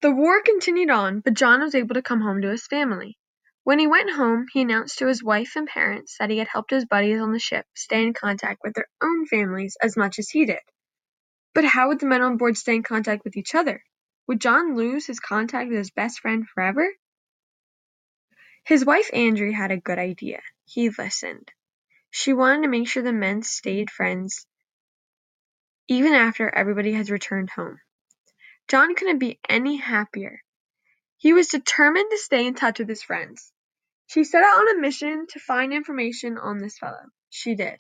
The war continued on, but John was able to come home to his family. When he went home, he announced to his wife and parents that he had helped his buddies on the ship stay in contact with their own families as much as he did. But how would the men on board stay in contact with each other? Would John lose his contact with his best friend forever? His wife Andrea had a good idea. He listened. She wanted to make sure the men stayed friends even after everybody has returned home. John couldn't be any happier. He was determined to stay in touch with his friends. She set out on a mission to find information on this fellow. She did.